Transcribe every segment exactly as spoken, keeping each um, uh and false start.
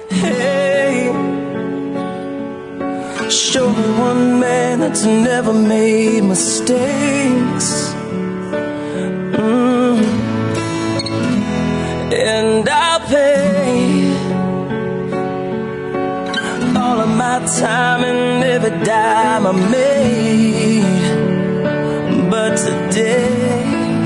Hey, show me one man that's never made mistakes. Mm. And I'll pay all of my time and every dime I made. But today,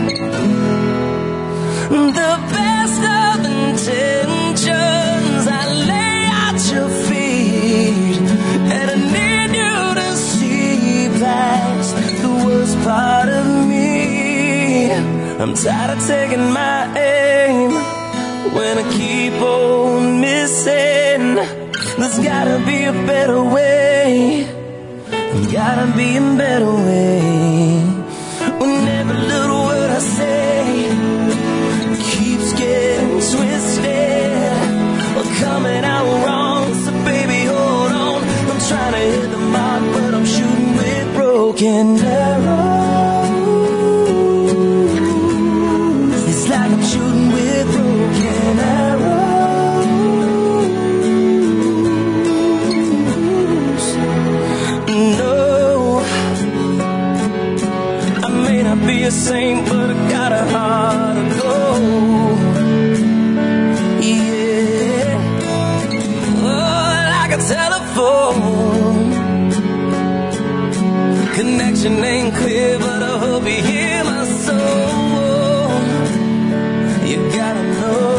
the best of intentions I lay at your feet, and I need you to see past the worst part of me. I'm tired of taking my aim when I keep on missing. There's gotta be a better way. Gotta be a better way. When every little word I say keeps getting twisted or coming out wrong, so baby hold on. I'm trying to hit the mark, but I'm shooting with broken arrows. It's like I'm shooting with broken arrows. Be a saint, but I got a heart of gold. Yeah, oh, like a telephone connection ain't clear, but I hope you hear my soul. You gotta know,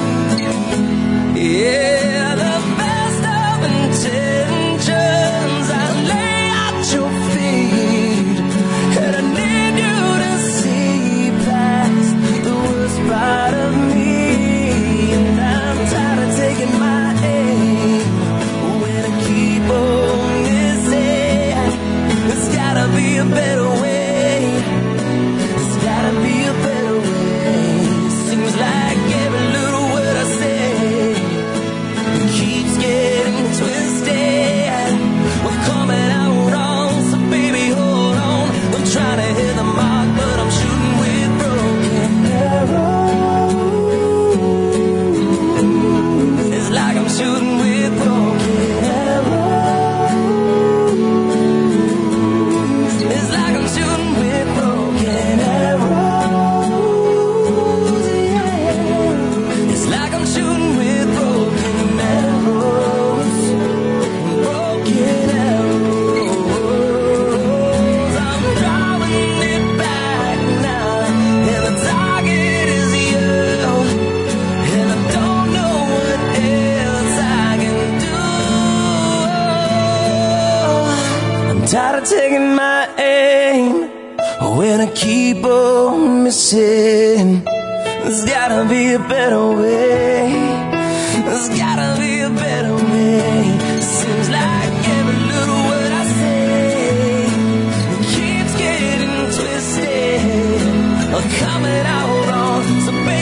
yeah, the best of intentions I lay at your feet, and I need you to see past the worst part of me. And I'm tired of taking my aim when I keep on missing. There's gotta be a better way. There's gotta be a better way. Seems like every little word I say keeps getting twisted. We're coming out wrong, so baby hold on. I'm trying to hit the mark, but I'm shooting with broken arrows. It's like I'm shooting with broken arrows. It's like I'm shooting with broken arrows. Yeah. It's like I'm shooting with broken arrows. Broken arrows. I'm drawing it back now, and the target is you. And I don't know what else I can do. I'm tired of taking my aim when I keep on missing. There's gotta be a better way. There's gotta be a better way. Seems like every little word I say keeps getting twisted or coming out wrong. So baby,